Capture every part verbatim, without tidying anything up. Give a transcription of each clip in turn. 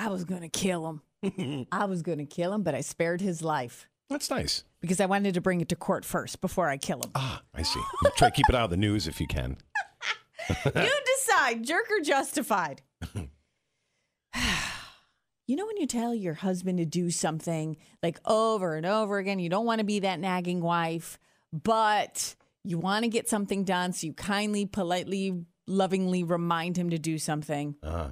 I was going to kill him. I was going to kill him, but I spared his life. That's nice. Because I wanted to bring it to court first before I kill him. Ah, I see. Try to keep it out of the news if you can. You decide, jerk or justified. You know when you tell your husband to do something like over and over again, you don't want to be that nagging wife, but you want to get something done, so you kindly, politely, lovingly remind him to do something. Uh-huh.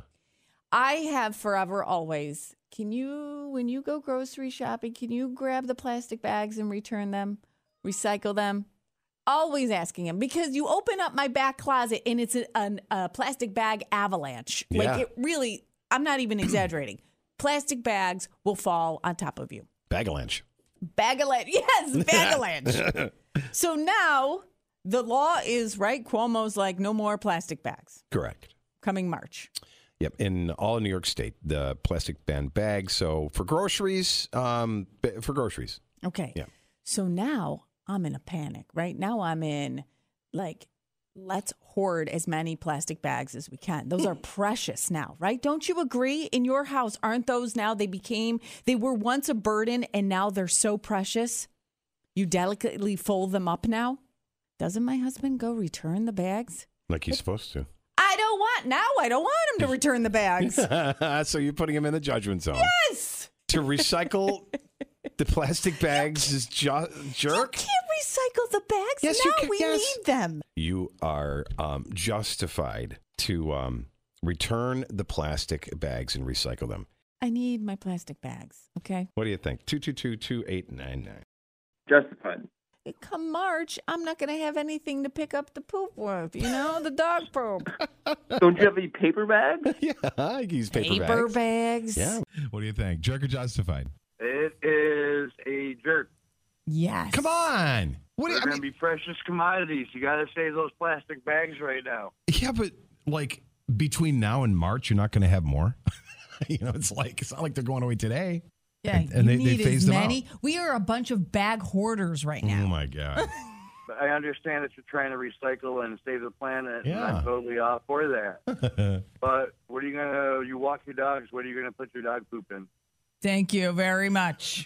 I have forever, always. Can you, when you go grocery shopping, can you grab the plastic bags and return them, recycle them? Always asking him, because you open up my back closet and it's a, a, a plastic bag avalanche. Yeah. Like it really, I'm not even exaggerating. Plastic bags will fall on top of you. Bagalanche. Bagalanche. Yes, bagalanche. So now the law is, right? Cuomo's like, no more plastic bags. Correct. Coming March. Yep, in all of New York State, the plastic ban bags. So for groceries, um, for groceries. Okay. Yeah. So now I'm in a panic, right? Now I'm in, like, let's hoard as many plastic bags as we can. Those are precious now, right? Don't you agree? In your house, aren't those now? They became, they were once a burden, and now they're so precious. You delicately fold them up now. Doesn't my husband go return the bags? Like he's supposed to. I don't want, now I don't want him to return the bags. So you're putting him in the judgment zone. Yes. To recycle the plastic bags is ju- jerk? You can't recycle the bags. Yes, now you can. we Yes. need them. You are um, justified to um, return the plastic bags and recycle them. I need my plastic bags, okay? What do you think? two two two, two eight nine nine. Justified. Come March, I'm not going to have anything to pick up the poop with, you know, the dog poop. Don't you have any paper bags? Yeah, I can use paper, Paper bags. bags. Yeah. What do you think? Jerk or justified? It is a jerk. Yes. Come on. What do They're you, I going to mean, be precious commodities. You got to save those plastic bags right now. yeah, but like between now and March, you're not going to have more. You know, it's like it's not like they're going away today. Yeah, And- and you they- they need phased as them out. many. We are a bunch of bag hoarders right Oh now. my God. But I understand that you're trying to recycle and save the planet, and Yeah. I'm totally all for that. But what are you going to, you walk your dogs, what are you going to put your dog poop in? Thank you very much.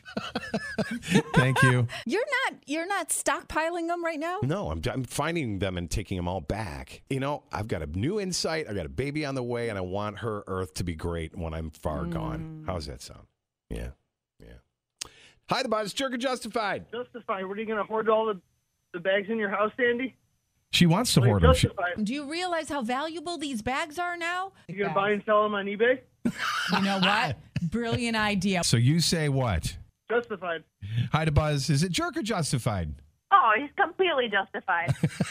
Thank you. You're not you're not stockpiling them right now? No, I'm, I'm finding them and taking them all back. You know, I've got a new insight. I've got a baby on the way, and I want her Earth to be great when I'm far gone. How's that sound? Yeah. Yeah. Hi, the buzz. Jerk or justified? Justified. What are you going to hoard all the, the bags in your house, Andy? She wants to hoard them. She, Justified. Do you realize how valuable these bags are now? You going to buy and sell them on eBay? You know what? Brilliant idea. so you say what? Justified. Hi to Buzz. Is it jerk or justified? Oh, he's completely justified.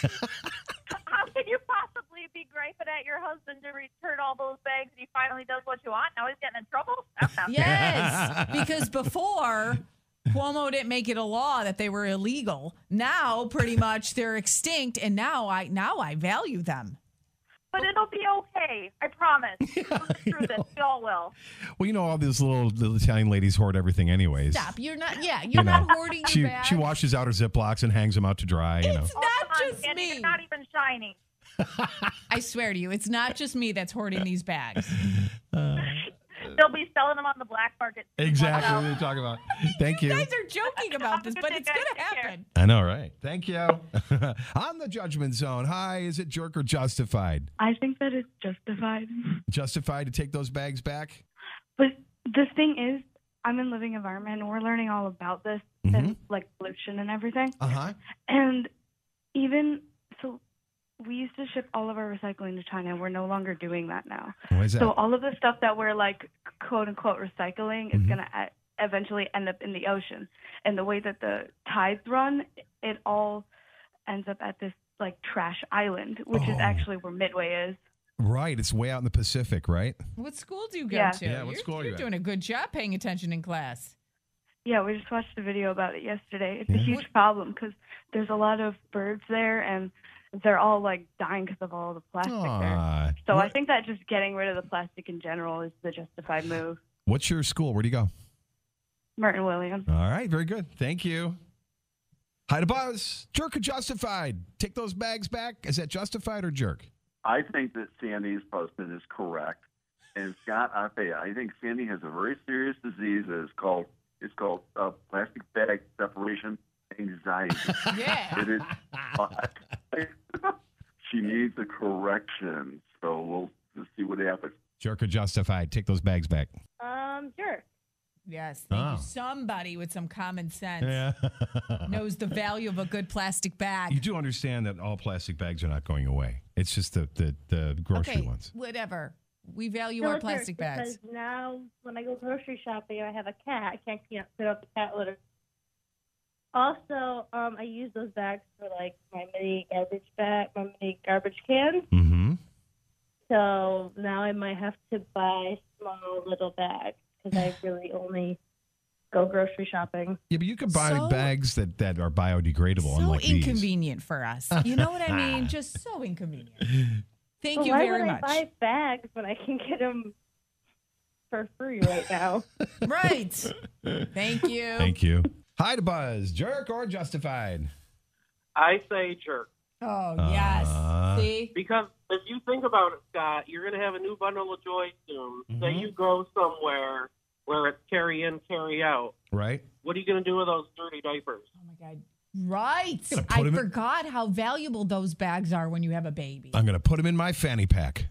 How could you possibly be griping at your husband to return all those bags and he finally does what you want? Now he's getting in trouble? No, no. Yes, because before Cuomo didn't make it a law that they were illegal. Now, pretty much, they're extinct, and now I now I value them. But it'll be okay. I promise. We'll get through this. We all will. Well, you know, all these little, little Italian ladies hoard everything anyways. Stop. You're not. Yeah, you're You know, not hoarding your She bags. she washes out her Ziplocs and hangs them out to dry, you know. It's Oh, not come on, just Andy, me. They're not even shiny. I swear to you, it's not just me that's hoarding these bags. They'll be selling them on the black market. Exactly Watch what out. you're talking about. Thank you. You guys are joking about this, but it's going to happen. I know, right? Thank you. On the judgment zone. Hi, is it jerk or justified? I think that it's justified. Justified to take those bags back? But the thing is, I'm in living environment and we're learning all about this Mhm. and like pollution and everything. Uh-huh. And even so, we used to ship all of our recycling to China. We're no longer doing that now. Why is that? So all of the stuff that we're like quote unquote recycling is Mhm. going to eventually end up in the ocean. And the way that the tides run, it all ends up at this like trash island, which is Oh. actually where Midway is. Right. It's way out in the Pacific, right? What school do you go Yeah. to? Yeah, what you're school are you're you at? doing a good job paying attention in class. Yeah, we just watched a video about it yesterday. It's Yeah. a huge problem because there's a lot of birds there, and they're all like dying because of all the plastic there. Aw. So I What- think that just getting rid of the plastic in general is the justified move. What's your school? Where do you go? Merton Williams. All right. Very good. Thank you. Hi to Buzz. Jerk or justified? Take those bags back. Is that justified or jerk? I think that Sandy's husband is correct. And Scott, I'll tell you, I think Sandy has a very serious disease that is called it's called uh, plastic bag separation anxiety. Yeah. It is. She needs a correction, so we'll just see what happens. Jerk or justified? Take those bags back. Um, sure. Yes, thank Oh. you. Somebody with some common sense Yeah. knows the value of a good plastic bag. You do understand that all plastic bags are not going away. It's just the the, the grocery okay, ones. whatever. We value No, our it's plastic weird, bags. Because now, when I go grocery shopping, I have a cat. I can't, can't put out the cat litter. Also, um, I use those bags for like my mini garbage bag, my mini garbage cans. Mm-hmm. So now I might have to buy small little bags because I really only go grocery shopping. Yeah, but you could buy So- bags that, that are biodegradable, So unlike these. inconvenient for us. You know what I mean? Just so inconvenient. Thank Well, you why very would much. I buy bags when I can get them for free right now? Right. Thank you. Thank you. Hi to Buzz. Jerk or justified? I say jerk. Oh, yes. Uh, See? Because if you think about it, Scott, you're going to have a new bundle of joy soon. Mhm. Say you go somewhere where it's carry in, carry out. Right? What are you going to do with those dirty diapers? Oh, my God. Right. Gonna put I 'em in- forgot how valuable those bags are when you have a baby. I'm going to put them in my fanny pack.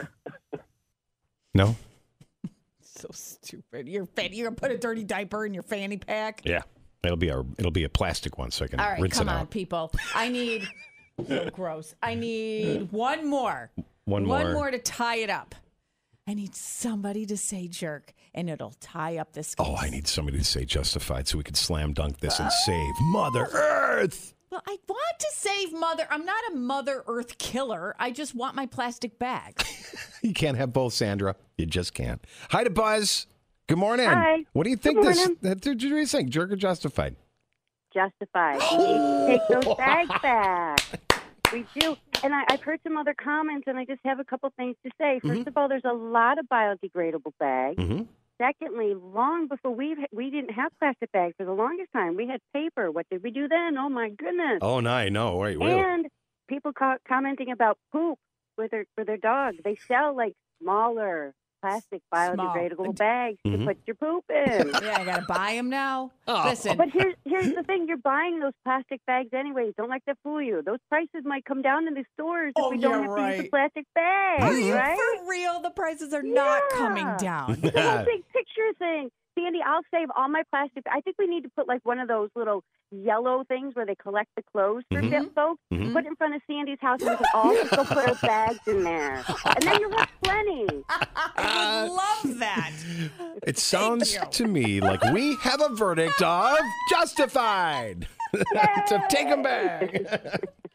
No? So stupid. You're, fan- you're going to put a dirty diaper in your fanny pack? Yeah. It'll be a it'll be a plastic one so I can All right, rinse come it on, out. people. I need, so gross. I need one more. One One more. more to tie it up. I need somebody to say jerk, and it'll tie up this case. Oh, I need somebody to say justified so we can slam dunk this and save Mother Earth. Well, I want to save Mother. I'm not a Mother Earth killer. I just want my plastic bags. You can't have both, Sandra. You just can't. Hi to Buzz. Good morning. Hi. What do you think Good this? morning. What do you think? Jerk or justified? Justified. We need to take those bags back. We do. And I, I've heard some other comments, and I just have a couple things to say. First Mhm. of all, there's a lot of biodegradable bags. Mm-hmm. Secondly, long before we we didn't have plastic bags for the longest time, we had paper. What did we do then? Oh my goodness! Oh, no, I know. Wait, wait. And people co- commenting about poop with their for their dog. They sell like smaller plastic biodegradable bags Mhm. to put your poop in. Yeah, I got to buy them now. Oh. Listen, But here's here's the thing: you're buying those plastic bags anyways. Don't let that fool you. Those prices might come down in the stores if Oh, we don't yeah, have to use the right. plastic bags, are you right? for real? The prices are not Yeah. coming down. It's a whole big picture thing. Sandy, I'll save all my plastic. I think we need to put like one of those little yellow things where they collect the clothes for Mhm. fit folks. Mhm. Put it in front of Sandy's house, and we can all just go put our bags in there, and then you'll have plenty. I would love that. It sounds you. to me like we have a verdict of justified. So take them back.